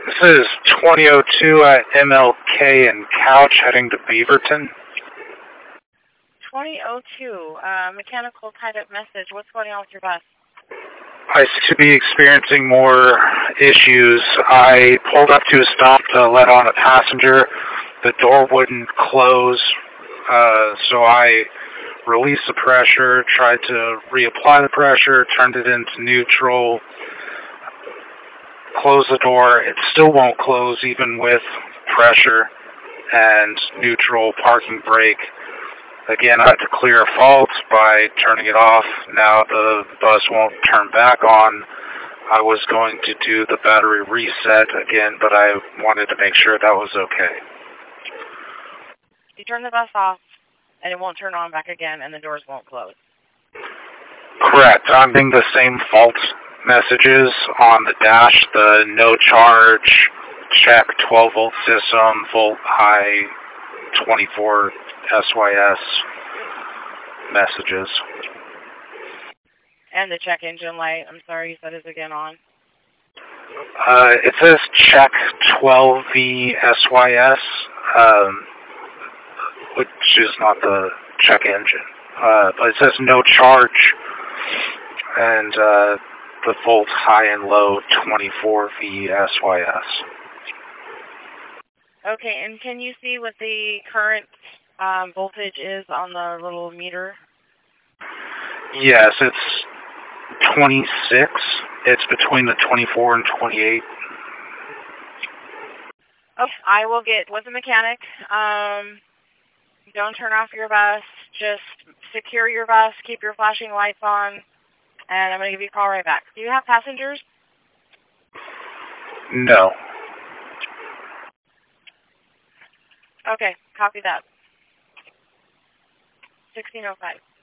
This is 2002 at MLK and Couch heading to Beaverton. 2002, mechanical tied-up message. What's going on with your bus? I seem to be experiencing more issues. I pulled up to a stop to let on a passenger. The door wouldn't close, so I released the pressure, tried to reapply the pressure, turned it into neutral, closed the door. It still won't close even with pressure and neutral parking brake. Again, I had to clear a fault by turning it off. Now the bus won't turn back on. I was going to do the battery reset again, but I wanted to make sure that was okay. You turn the bus off, and it won't turn on back again, and the doors won't close. Correct. I'm getting the same fault messages on the dash, the no charge, check 12 volt system, volt high 24 SYS messages. And the check engine light, I'm sorry, you said is again on. It says check 12V SYS, which is not the check engine. But it says no charge, and the volt high and low 24V SYS. Okay, and can you see what the current voltage is on the little meter? Yes, it's 26. It's between the 24 and 28. Okay, I will get with the mechanic. Don't turn off your bus. Just secure your bus. Keep your flashing lights on. And I'm going to give you a call right back. Do you have passengers? No. Okay, copy that. 1605.